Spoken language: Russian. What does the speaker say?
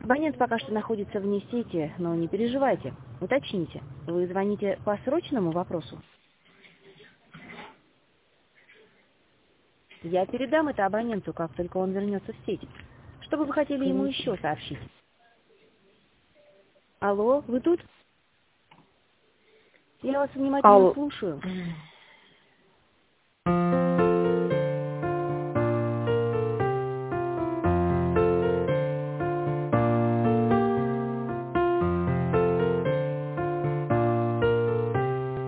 Абонент пока что находится вне сети, но не переживайте. Уточните, вы звоните по срочному вопросу? Я передам это абоненту, как только он вернется в сеть. Что бы вы хотели ему еще сообщить? Алло, вы тут? Я вас внимательно Алло. слушаю.